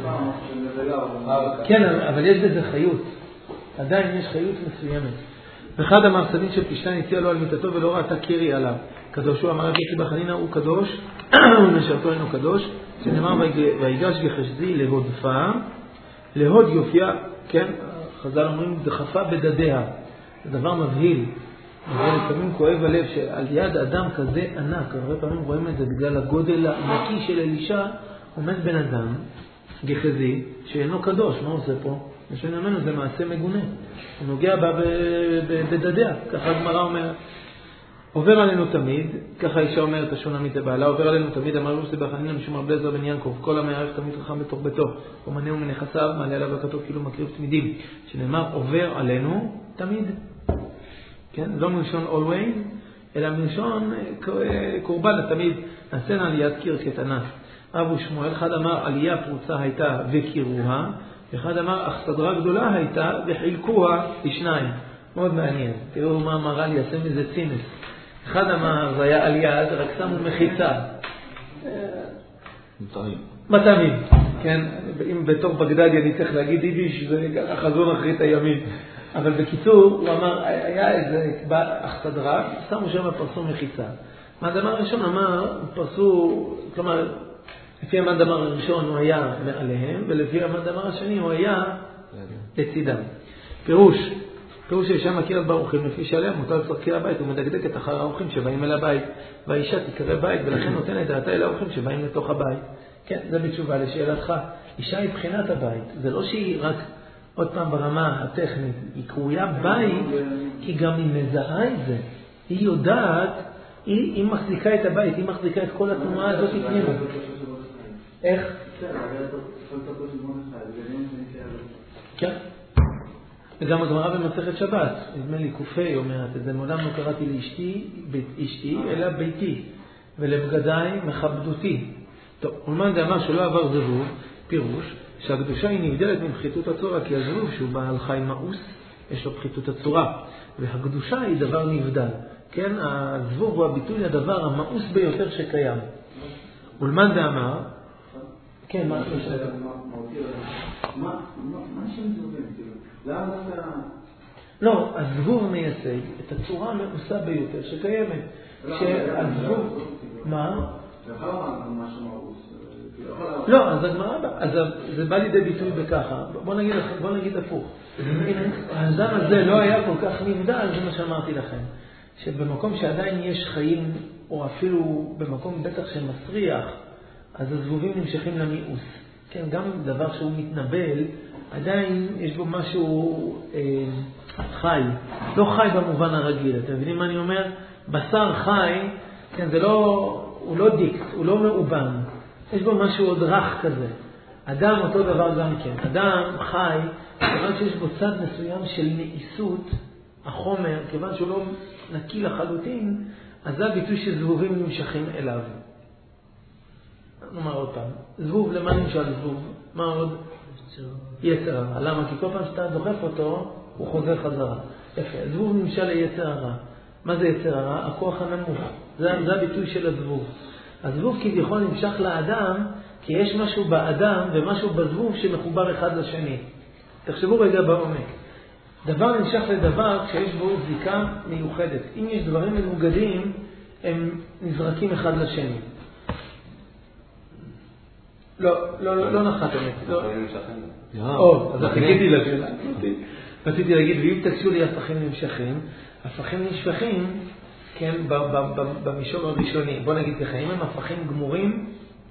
כן, אבל יש בזה חיות. עדיין יש חיות מסוימת. ואחד המרסדים של פשטן הציע לו על מיטתו ולא ראתה קירי עליו. קדוש הוא אמר רבי יוסי בר חנינא הוא קדוש, ומשרתו אינו קדוש, שנאמר ויגש גחזי להודפה, להוד יופייה, כן, חז"ל אומרים דחפה בדדיה. זה דבר מבהיל. לפעמים כואב הלב שעל יד אדם כזה ענק, הרבה פעמים רואים את זה בגלל הגודל הענקי של אלישע, עומד בן אדם, גחזי, שאינו קדוש. מה עושה פה? ושנאמנו זה מעשה מגונה. הוא נוגע בה בדדיה, ככה הגמרא אומרת. עובר עלינו תמיד, ככה האישה אומרת, השונמית לבעלה, עובר עלינו תמיד, אמר רבי יוסי בר חנינא משום רבי אליעזר בן יעקב, כל המערך תמיד חכם בתוך ביתו, ומנהו מנכסיו, מעלה עליו הכתוב כאילו מקריב תמידים, שנאמר עובר עלינו תמיד. כן? לא מלשון always, אלא מלשון קורבן תמיד, נעשנה עליית קיר כתנ"ך. אבו שמואל, אחד אמר עלייה פרוצה הייתה וקירוה, ואחד אמר אכסדרה גדולה הייתה וחילקוה לשניים. מאוד מעניין. תראו מה אמרה לי, עשה מזה צינס. אחד אמר, זה היה על יד, רק שמו מחיצה. מטעמים. מטעמים. כן, אם בתור בגדדי אני צריך להגיד יידיש, זה חזון אחרית הימים. אבל בקיצור, הוא אמר, היה איזה אכסדרה, שמו שם פרסו מחיצה. מהדבר הראשון אמר, פרסו, כלומר, לפי המדבר הראשון הוא היה מעליהם, ולפי המדבר השני הוא היה לצידם. פירוש, פירוש שאישה מכירת ברוחים, לפי שעליה מותר לצרכי הבית, ומדקדקת אחר האורחים שבאים אל הבית, והאישה תקרא בית, ולכן נותנת דעתה אל האורחים שבאים לתוך הבית. כן, זה בתשובה לשאלתך. אישה היא בחינת הבית, זה לא שהיא רק עוד פעם ברמה הטכנית, היא קרויה בית, כי גם היא מזהה את זה. היא יודעת, היא, היא מחזיקה את הבית, היא מחזיקה את כל התנועה הזאת פנימה. איך? כן. וגם הגמרא במסכת שבת, נדמה לי קופי אומרת את זה, מעולם לא קראתי לאשתי, אשתי, אלא ביתי, ולבגדיי מכבדותי. טוב, ולמן זה אמר שלא עבר זבוב, פירוש, שהקדושה היא נבדלת מפחיתות הצורה, כי הזבוב שהוא בעל חי מאוס, יש לו פחיתות הצורה, והקדושה היא דבר נבדל. כן, הזבוב הוא הביטוי לדבר המאוס ביותר שקיים. ולמן זה אמר, כן, מה יש לך? מה שם זבובים? למה זה... לא, הזבוב מייצג את הצורה המאוסה ביותר שקיימת. שהזבוב... מה? זה יכול לומר משהו מאוס. לא, אז הגמרא, אז זה בא לידי ביטוי בככה. בוא נגיד, בוא נגיד הפוך. האדם הזה לא היה כל כך נבדל, זה מה שאמרתי לכם. שבמקום שעדיין יש חיים, או אפילו במקום בטח שמסריח, אז הזבובים נמשכים למיאוס. כן, גם דבר שהוא מתנבל, עדיין יש בו משהו אה, חי. לא חי במובן הרגיל. אתם מבינים מה אני אומר? בשר חי, כן, זה לא, הוא לא דיקט, הוא לא מאובן. יש בו משהו עוד רך כזה. אדם אותו דבר גם כן. אדם חי, כיוון שיש בו צד מסוים של נעיסות, החומר, כיוון שהוא לא נקי לחלוטין, אז זה הביטוי שזבובים נמשכים אליו. נאמר עוד פעם, זבוב, למה נמשל זבוב? מה עוד? יצר הרע. למה? כי כל פעם שאתה דוחף אותו, הוא חוזר חזרה. יפה, זבוב נמשל ליצר הרע. מה זה יצר הרע? הכוח הנמוך. זה, זה הביטוי של הזבוב. הזבוב כביכול נמשך לאדם, כי יש משהו באדם ומשהו בזבוב שמחובר אחד לשני. תחשבו רגע בעומק. דבר נמשך לדבר כשיש בו זיקה מיוחדת. אם יש דברים מנוגדים, הם נזרקים אחד לשני. לא, לא, לא נחת אמת. או, אז תגידי לשאלה. רציתי להגיד, ואם תקשו לי הפכים נמשכים, הפכים נמשכים, כן, במישור הראשוני. בוא נגיד ככה, אם הם הפכים גמורים,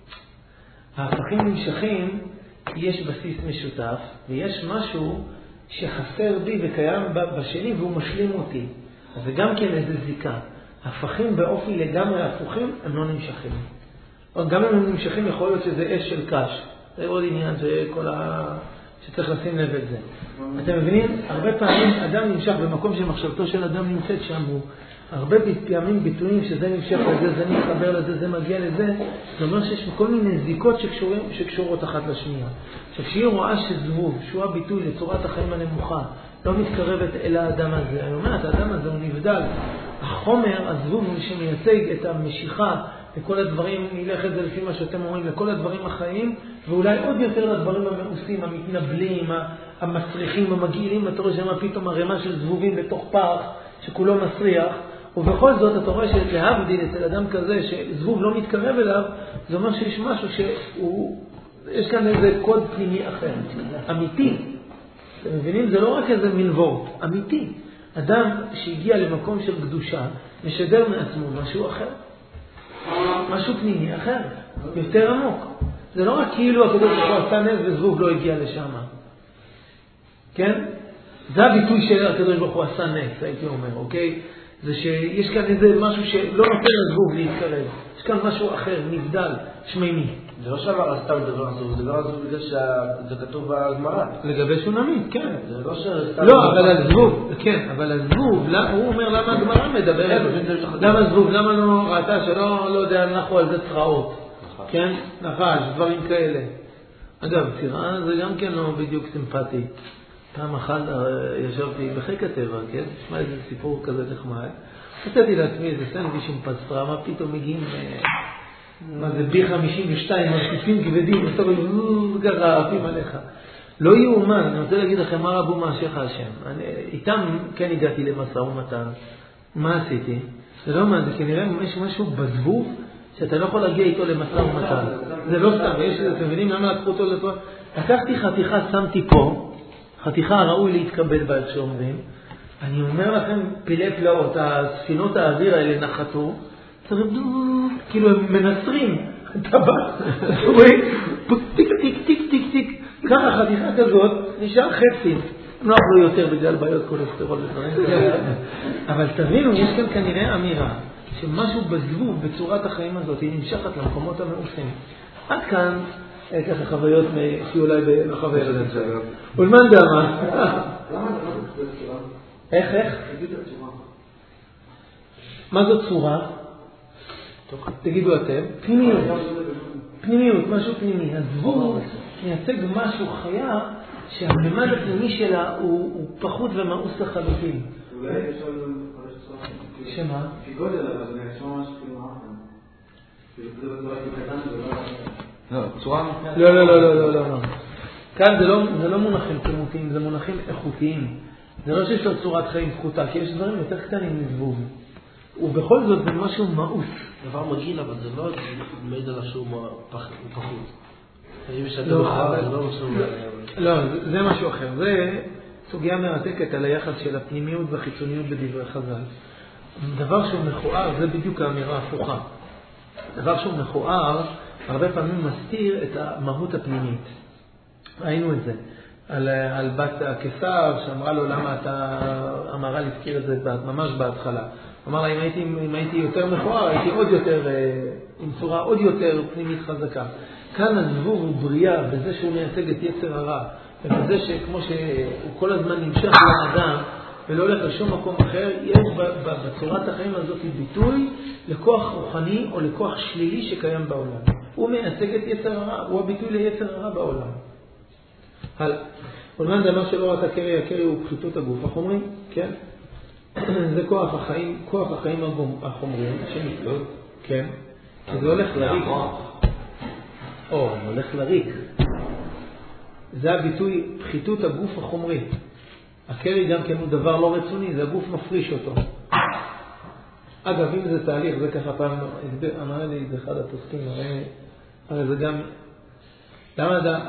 ההפכים נמשכים, יש בסיס משותף, ויש משהו שחסר בי וקיים בשני, והוא משלים אותי. אז זה גם כן איזה זיקה. הפכים באופי לגמרי הפוכים, הם לא נמשכים. גם אם הם נמשכים, יכול להיות שזה אש של קש. זה עוד עניין שכל ה... שצריך לשים לב את זה. אתם מבינים? הרבה פעמים אדם נמשך במקום שמחשבתו של אדם נמצאת שם, הוא הרבה פעמים ביטויים שזה נמשך לזה, זה מתחבר לזה, זה מגיע לזה. זאת אומרת שיש כל מיני זיקות שקשורים, שקשורות אחת לשנייה. עכשיו, כשהיא רואה שזבוב, שהוא הביטוי לצורת החיים הנמוכה, לא מתקרבת אל האדם הזה. אני אומרת, האדם הזה הוא נבדל. החומר, הזבוב, הוא שמייצג את המשיכה לכל הדברים, נלך את זה לפי מה שאתם אומרים, לכל הדברים החיים, ואולי עוד יותר לדברים המאוסים, המתנבלים, המסריחים, המגעילים, אתה רואה שמה פתאום הרמה של זבובים בתוך פח, שכולו מסריח, ובכל זאת אתה רואה שלהבדיל אצל אדם כזה, שזבוב לא מתקרב אליו, זה אומר שיש משהו שהוא, יש כאן איזה קוד פנימי אחר, אמיתי. אתם מבינים? זה לא רק איזה מלוות, אמיתי. אדם שהגיע למקום של קדושה, משדר מעצמו משהו אחר. משהו פנימי אחר, יותר עמוק. זה לא רק כאילו הקדוש ברוך הוא עשה נס וזבוב לא הגיע לשם. כן? זה הביטוי של הקדוש ברוך הוא עשה נס, הייתי אומר, אוקיי? זה שיש כאן איזה משהו שלא נותן לזבוב להתקרב. יש כאן משהו אחר, נבדל, שמימי. זה לא שעבר סתם דבר הזו, זה דבר הזו בגלל שזה כתוב בגמרא. לגבי שונמית, כן. זה לא שסתם... לא, אבל הזבוב, כן, אבל הזבוב, הוא אומר למה הגמרא מדברת. למה הזבוב, למה לא ראתה שלא, לא יודע, נחנו על זה צרעות. כן? נחש, דברים כאלה. אגב, צירה זה גם כן לא בדיוק סימפטי. פעם אחת ישבתי בחיק הטבע, כן? תשמע איזה סיפור כזה נחמד. חשבתי לעצמי איזה סנדוויץ' עם פסטרה, מה פתאום מגיעים... מה זה בי חמישים ושתיים, מרקיפים כבדים, וככה עפים עליך. לא יאומן, אני רוצה להגיד לכם מה רבו מאשך השם. איתם כן הגעתי למשא ומתן. מה עשיתי? זה לא מה, זה כנראה יש משהו בזבוב שאתה לא יכול להגיע איתו למשא ומתן. זה לא סתם, יש, אתם מבינים למה לקחו אותו לפה? לקחתי חתיכה, שמתי פה, חתיכה ראוי להתקבל בה, איך שאומרים. אני אומר לכם, פילי פלאות, הספינות האוויר האלה נחתו, כאילו הם מנסרים את הבא, טיק טיק טיק טיק טיק, ככה חתיכה כזאת, נשאר חצי, לא אכלו יותר בגלל בעיות קולסטרול ודברים כאלה, אבל תבינו, יש כאן כנראה אמירה, שמשהו בזבוב בצורת החיים הזאת, היא נמשכת למקומות המאוסים. עד כאן, ככה חוויות שאולי בחוויה לזה. ולמן דמה? איך, איך? מה זאת צורה? תגידו אתם, פנימיות, פנימיות, משהו פנימי. הזבוב מייצג משהו חיה שהממד הפנימי שלה הוא, הוא פחות ומאוס לחלוטין. אולי יש עוד... שמה? כי גודל, אבל זה נשמע משהו כאילו מאחר. כאילו זה בצורה כקטן ולא... לא, צורה... לא, לא, לא, לא, לא, לא. כאן זה לא, זה לא מונחים כמותיים, זה מונחים איכותיים. זה לא שיש לו צורת חיים פחותה, כי יש דברים יותר קטנים מזבוב. ובכל זאת זה משהו מאוס. דבר מגעיל, אבל זה לא מעיד עליו שהוא פחות. אם יש אדם לא, אחר, זה לא משהו... לא, זה משהו אחר. זה סוגיה מרתקת על היחס של הפנימיות והחיצוניות בדברי חז"ל. דבר שהוא מכוער, זה בדיוק האמירה ההפוכה. דבר שהוא מכוער, הרבה פעמים מסתיר את המהות הפנימית. ראינו את זה. על, על בת הקיסר, שאמרה לו למה אתה, אמרה להזכיר את זה ממש בהתחלה. אמר לה, אם הייתי, אם הייתי יותר מכוער, הייתי עוד יותר, עם צורה עוד יותר פנימית חזקה. כאן הזבוב הוא בריאה בזה שהוא מייצג את יצר הרע, ובזה שכמו שהוא כל הזמן נמשך לאדם ולא הולך לשום מקום אחר, יש בצורת החיים הזאת ביטוי לכוח רוחני או לכוח שלילי שקיים בעולם. הוא מייצג את יצר הרע, הוא הביטוי ליצר הרע בעולם. הלאה. ולמען דבר שלא ראתה קרי, הקרי הוא פחיתות הגוף החומרי, כן? זה כוח החיים, כוח החיים החומריים, שנקלוט, כן? כי זה הולך לריק. או, זה הולך לריק. זה הביטוי פחיתות הגוף החומרי. הקרי גם כן הוא דבר לא רצוני, זה הגוף מפריש אותו. אגב, אם זה תהליך, זה ככה פעם, אמר לי, זה אחד הפוסקים, הרי, הרי זה גם, למה זה,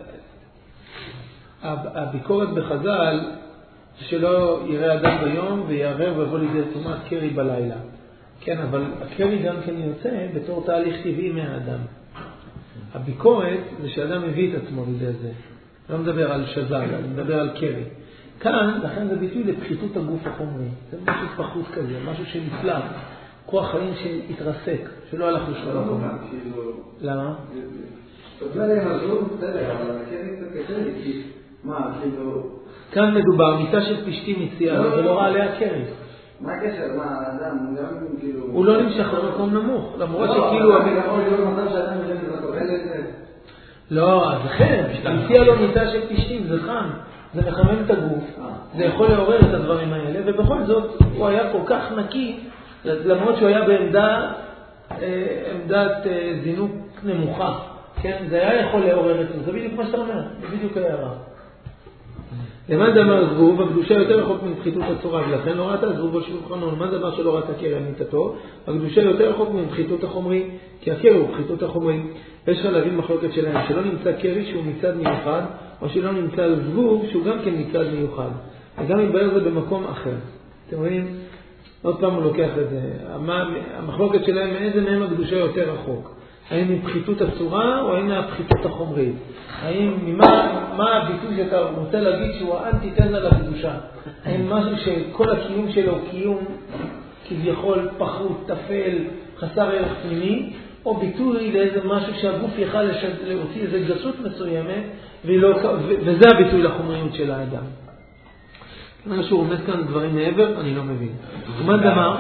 הביקורת בחז"ל, שלא יראה אדם ביום ויערב ויבוא לידי תומת קרי בלילה. כן, אבל הקרי גם כן יוצא בתור תהליך טבעי מהאדם. הביקורת זה שאדם מביא את עצמו לידי זה. לא מדבר על שזל, אני מדבר על קרי. כאן, לכן זה ביטוי לפחיתות הגוף החומרי. זה משהו פחות כזה, משהו שנפלט. כוח חיים שהתרסק, שלא הלך לשום מקום. למה? תודה להם עזרו, בסדר, אבל הקרי זה קשה לי, כי מה, כאילו... כאן מדובר, מיטה של פשטים מציאה, ולא ראה עליה קרי. מה הקשר? מה, האדם, הוא גם כאילו... הוא לא נמשך למקום נמוך, למרות שכאילו... לא, אבל יכול להיות מצב שאדם משם את הקובל את זה. לא, אז לכן, מציאה לו מיטה של פשטים, זה חם, זה מחמם את הגוף, זה יכול לעורר את הדברים האלה, ובכל זאת הוא היה כל כך נקי, למרות שהוא היה בעמדה, עמדת זינוק נמוכה, כן? זה היה יכול לעורר את זה, זה בדיוק מה שאתה אומר, זה בדיוק היה רע. למען דאמר זבוב, הקדושה יותר רחוק מפחיתות הצורה, ולכן לא ראתה זבוב בשולחנו. למען דבר שלא ראתה קרי מיתתו, הקדושה יותר רחוק מפחיתות החומרי, כי הקרי הוא פחיתות החומרי. יש לך להבין מחלוקת שלהם, שלא נמצא קרי שהוא מצד מיוחד, או שלא נמצא זבוב שהוא גם כן מצד מיוחד. וגם יתבהר זה במקום אחר. אתם רואים? עוד פעם הוא לוקח את זה. המחלוקת שלהם, מאיזה מהם הקדושה יותר רחוק? האם מפחיתות הצורה או האם מהפחיתות החומרית? האם ממה, מה הביטוי שאתה רוצה להגיד שהוא האנטיתזה לקדושה? האם משהו שכל הקיום שלו קיום כביכול פחות, תפל, חסר ערך פנימי, או ביטוי לאיזה משהו שהגוף יכל להוציא איזה גסות מסוימת, ולא, וזה הביטוי לחומריות של האדם. כמה שהוא רומז כאן דברים מעבר, אני לא מבין. ומה דמה?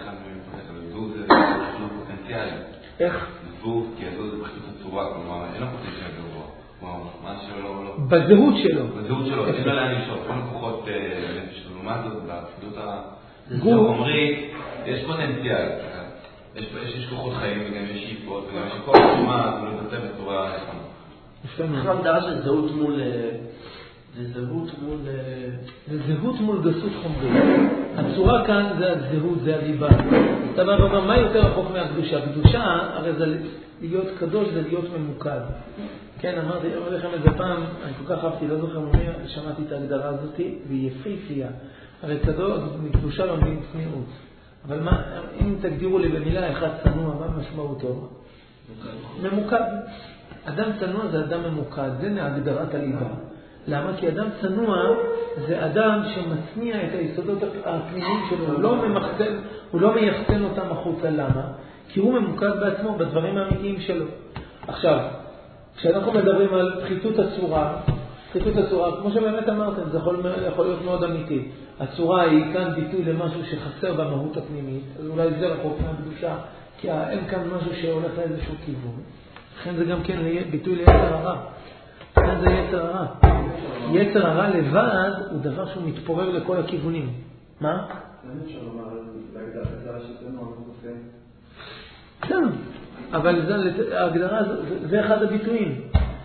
איך? זבוב, כי הזו זה פחיתות הצורה, כלומר, אין לו פוטנציאל גבוה. כלומר, מה שלא... בזהות שלו. בזהות שלו, אין לו לאן לשאול. אין לו כוחות נפש. לעומת זאת, בפחיתות החומרית, יש פוטנציאל. יש כוחות חיים וגם יש שאיפות, וגם יש כל תשומה, הוא מתבטא בצורה נכונה. בכלל דעה של זהות מול... זה זהות מול... זה זהות מול גסות חומרית. הצורה כאן זה הזהות, זה הליבה. אתה בא ואומר, מה יותר רחוק מהקדושה? קדושה, הרי זה להיות קדוש, זה להיות ממוקד. כן, אמרתי, אמרתי לכם את זה פעם, אני כל כך אהבתי, לא זוכר מומי, שמעתי את ההגדרה הזאת, והיא יפהפייה. הרי קדוש, מקדושה לא מבין צניעות. אבל מה, אם תגדירו לי במילה אחד צנוע, מה משמעותו? ממוקד. אדם צנוע זה אדם ממוקד, זה מהגדרת הליבה. למה? כי אדם צנוע זה אדם שמצניע את היסודות הפנימיים שלו, הוא לא ממחסן, הוא לא מייחסן אותם החוצה. למה? כי הוא ממוקד בעצמו בדברים האמיתיים שלו. עכשיו, כשאנחנו מדברים על פחיתות הצורה, פחיתות הצורה, כמו שבאמת אמרתם, זה יכול, יכול להיות מאוד אמיתי. הצורה היא כאן ביטוי למשהו שחסר במהות הפנימית, אז אולי זה רחוק מהקדושה, כי אין כאן משהו שהולך לאיזשהו כיוון. לכן זה גם כן ביטוי ליצר הרע. לכן זה יצר הרע. יצר הרע לבד הוא דבר שהוא מתפורר לכל הכיוונים. מה? אני אפשר לומר, להגדרת את זה השלטון או עושה? כן, אבל ההגדרה זה אחד הביטויים.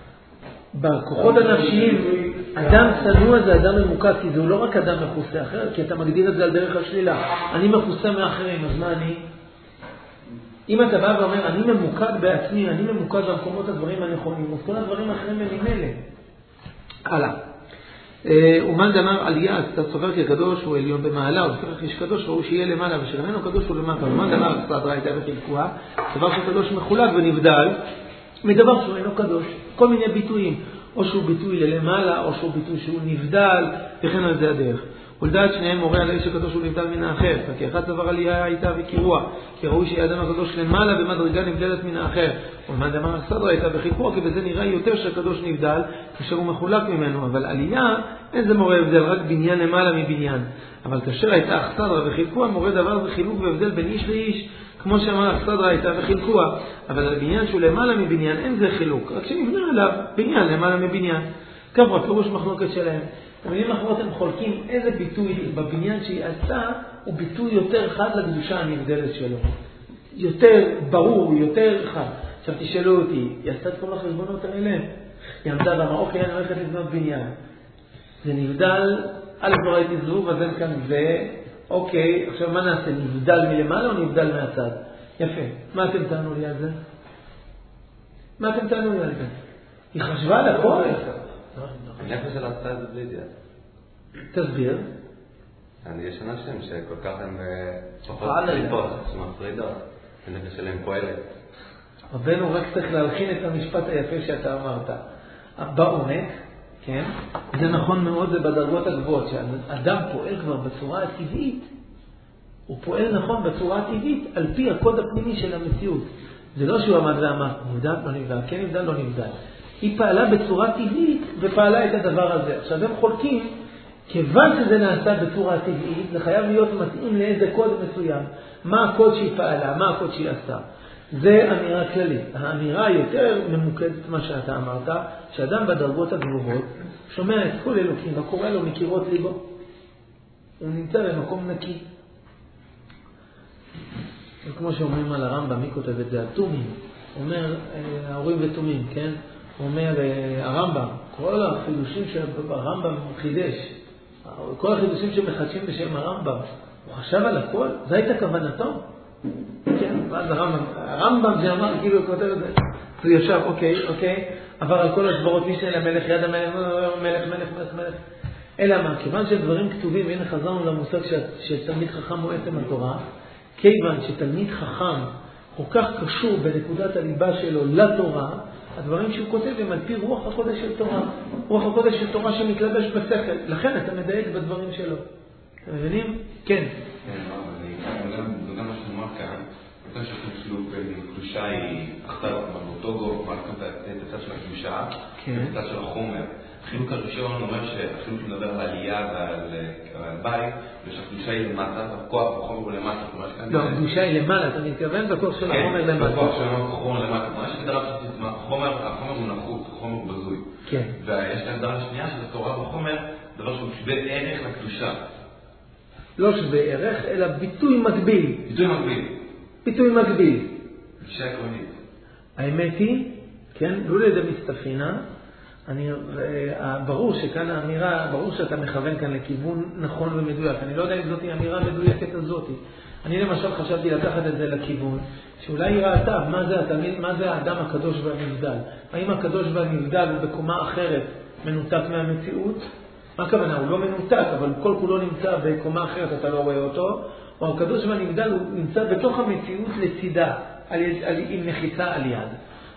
בכוחות הנפשיים, אדם צנוע זה אדם ממוקד, כי זה לא רק אדם מחוסה אחר, כי אתה מגדיר את זה על דרך השלילה. אני מחוסה מאחרים, אז מה אני? אם אתה בא ואומר, אני ממוקד בעצמי, אני ממוקד במקומות הדברים הנכונים, אז כל הדברים האחרים הם ממילא. הלאה. אומן דאמר עלייה, אז אתה סובר כי הקדוש הוא עליון במעלה, ובכך יש קדוש ראוי שיהיה למעלה, ושלמנו קדוש הוא למטה. אומן דאמר סדרה הייתה וחלקוה, סבר שקדוש מחולק ונבדל, מדבר שהוא אינו קדוש. כל מיני ביטויים, או שהוא ביטוי ללמעלה, או שהוא ביטוי שהוא נבדל, וכן על זה הדרך. ולדעת שניהם מורה על האיש הקדוש הוא נבדל מן האחר, כי אחד סבר עלייה הייתה וקירוע, כי ראוי שיהיה אדם הקדוש למעלה במדרגה נבדלת מן האחר. ולמען דאמר סדרה הייתה וחלקוה, כי בזה נראה יותר שהקדוש נבדל, כאשר הוא מחולק ממנו. אבל עלייה, אין זה מורה הבדל, רק בניין למעלה מבניין. אבל כאשר הייתה סדרה וחלקוה, מורה דבר זה חילוק והבדל בין איש לאיש, כמו שאמר הסדרה הייתה וחילקוה, אבל על בניין שהוא למעלה מבניין אין זה חילוק, רק שנבנה עליו בניין למעלה מבניין. ככה פירוש מחלוקת שלהם. במילים אחרות הם חולקים איזה ביטוי בבניין שהיא עשתה, הוא ביטוי יותר חד לקדושה הנבדלת שלו. יותר ברור, יותר חד. עכשיו תשאלו אותי, היא עשתה את כל החשבונות האלה? היא עמדה ואמרה, אוקיי, אני הולכת לבנות בניין. זה נבדל, א' לא ראיתי זבוב, אז אין כאן זה, אוקיי, עכשיו מה נעשה? נבדל מלמעלה או נבדל מהצד? יפה. מה אתם טענו לי על זה? מה אתם טענו לי על זה? היא חשבה על הכל? אני חושב שלעשתה את זה בלי ידיעה. תסביר. יש אנשים שכל כך הם פחות פרידות, שמפרידות, הנפש שלהם פועלת. רבנו רק צריך להלחין את המשפט היפה שאתה אמרת. בעומק, כן, זה נכון מאוד, זה בדרגות הגבוהות, שאדם פועל כבר בצורה הטבעית, הוא פועל נכון בצורה הטבעית על פי הקוד הפנימי של המציאות. זה לא שהוא עמד ואמר, נבדל, לא נבדל, כן נבדל, לא נבדל. היא פעלה בצורה טבעית ופעלה את הדבר הזה. עכשיו הם חולקים, כיוון שזה נעשה בצורה טבעית, זה חייב להיות מתאים לאיזה קוד מסוים. מה הקוד שהיא פעלה, מה הקוד שהיא עשתה. זה אמירה כללית. האמירה היותר ממוקדת מה שאתה אמרת, שאדם בדרגות הגבוהות שומע את כל אלוקים וקורא לו מקירות ליבו. הוא נמצא במקום נקי. כמו שאומרים על הרמב"ם, מי כותב את זה? התומים. אומר, ההורים ותומים, כן? הוא אומר, הרמב"ם, כל החידושים שהרמב"ם חידש, כל החידושים שמחדשים בשם הרמב"ם, הוא חשב על הכל? זו הייתה כוונתו? כן, ואז הרמב"ם, הרמב"ם שאמר, כאילו הוא כותב את זה, הוא יושב, אוקיי, אוקיי, עבר על כל השברות, מי שאלה מלך, יד המלך, מלך, מלך, מלך, מלך. אלא מה? כיוון שדברים כתובים, הנה חזרנו למושג שתלמיד חכם הוא עצם התורה, כיוון שתלמיד חכם כל כך קשור בנקודת הליבה שלו לתורה, הדברים שהוא כותב הם על פי רוח הקודש של תורה. רוח הקודש של תורה שמתלבש בשכל. לכן אתה מדייק בדברים שלו. אתם מבינים? כן. כן, אבל זה גם מה שנאמר כאן. אני חושב שהחילוק בין קדושה היא אחת באותו גוב, מה כאן את הצד של הקדושה, את הצד של החומר. החילוק הראשון אומר שהחילוק מדבר על העלייה ועל בית, ושהקדושה היא למטה, והכוח והחומר הוא למטה. לא, הקדושה היא למעלה, אתה מתכוון בכוח של החומר למטה. כן, בכוח של החומר למטה. מה שדרב שתצמח, החומר הוא נחות, החומר הוא בזוי. כן. ויש כאן דרך שנייה של התורה בחומר, דבר שהוא שווה ערך לקדושה. לא שווה ערך, אלא ביטוי מקביל. ביטוי מקביל. ביטוי מקביל. גישה עקרונית. האמת היא, כן, לא לידי מסתפינה, אני, ברור שכאן האמירה, ברור שאתה מכוון כאן לכיוון נכון ומדויק. אני לא יודע אם זאת היא אמירה מדויקת הזאת. אני למשל חשבתי לקחת את זה לכיוון, שאולי היא ראתה מה זה, התמיד, מה זה האדם הקדוש והנבדל. האם הקדוש והנבדל הוא בקומה אחרת מנותק מהמציאות? מה הכוונה? הוא לא מנותק, אבל כל כולו נמצא בקומה אחרת, אתה לא רואה אותו. או הקדוש והנבדל הוא נמצא בתוך המציאות לצידה, על, על, עם נחיצה על יד.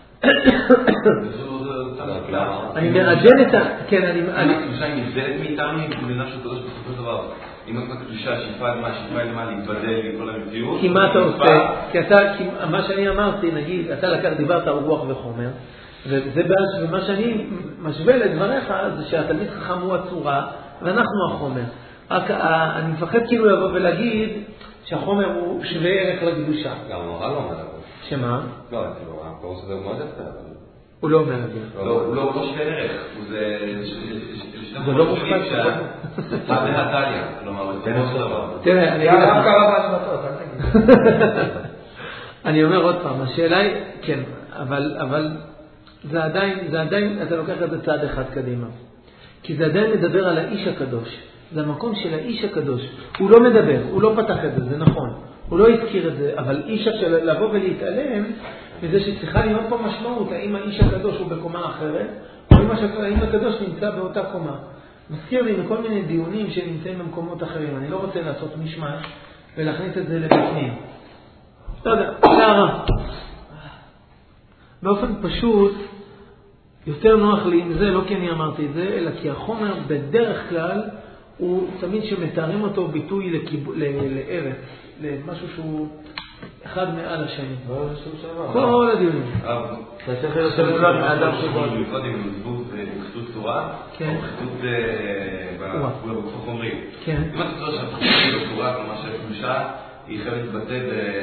אני מרגל את ה... כן, אני... הקדושה היא נבדלת מאיתנו, היא כמדינה של קדוש בסופו של דבר. אם את הקדושה שאיפה למה, שאיפה למה להתבדל מכל המציאות... כי מה אתה עושה? כי אתה, מה שאני אמרתי, נגיד, אתה לקח, דיברת על רוח וחומר, וזה בעצם, ומה שאני משווה לדבריך, זה שהתלמיד חכם הוא הצורה, ואנחנו החומר. רק אני מפחד כאילו לבוא ולהגיד שהחומר הוא שווה ערך לקדושה. גם המורה לא אומר את זה. שמה? לא, כאילו, הפירוש הזה הוא מאוד יפה. הוא לא אומר את זה. הוא לא שווה ערך. זה... זה לא מוכן שה... זה הדליה. כלומר, זה כמו של דבר. תראה, אני אגיד לך... אני אומר עוד פעם, השאלה היא, כן, אבל זה עדיין, זה עדיין, אתה לוקח את זה צעד אחד קדימה. כי זה עדיין מדבר על האיש הקדוש. זה המקום של האיש הקדוש. הוא לא מדבר, הוא לא פתח את זה, זה נכון. הוא לא הזכיר את זה, אבל איש של לבוא ולהתעלם מזה שצריכה להיות פה משמעות, האם האיש הקדוש הוא בקומה אחרת, או האם הקדוש נמצא באותה קומה. מזכיר לי מכל מיני דיונים שנמצאים במקומות אחרים. אני לא רוצה לעשות משמש ולהכניס את זה לבפנים. לא יודע, שערה. באופן פשוט, יותר נוח לי עם זה, לא כי אני אמרתי את זה, אלא כי החומר בדרך כלל הוא תמיד שמתארים אותו ביטוי לקיב... ל... לארץ, למשהו שהוא אחד מעל השני. כל הדיונים. אתה צריך להיות סלולת מאדם שבו. במיוחד עם זבוב וכתות תורה, או כתות בחומרי. אם אתה תראה שהפכות בתורה, כלומר של קדושה, היא חייבת להתבטא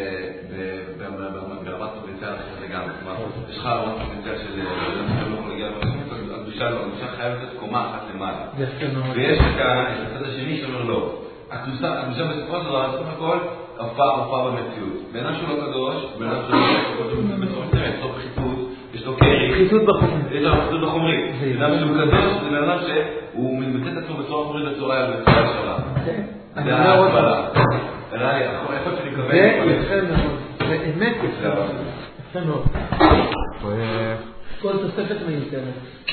ברמת פוטנציאל אחר לגמרי. יש לך רמת פוטנציאל של לא יכול להגיע למקום, הקדושה חייבת להיות קומה אחת למעלה. ויש כאן את הצד השני שאומר לא. הקדושה בסופו של דבר, בסוף הכל, הופעה הופעה במציאות. בעיניו שהוא לא קדוש, בעיניו שהוא לא קדוש, יש לו פחיתות, יש לו קרי. פחיתות בחומרית. יש לו פחיתות בחומרית. בעיניו שהוא קדוש, זה בעיניו שהוא מתמצא את עצמו בצורה חומרית בצורה שלה. זה ההסברה. איפה שאני מקווה? זה יפה מאוד. זה אמת יפה מאוד. יפה מאוד. כל תוספת מיותרת.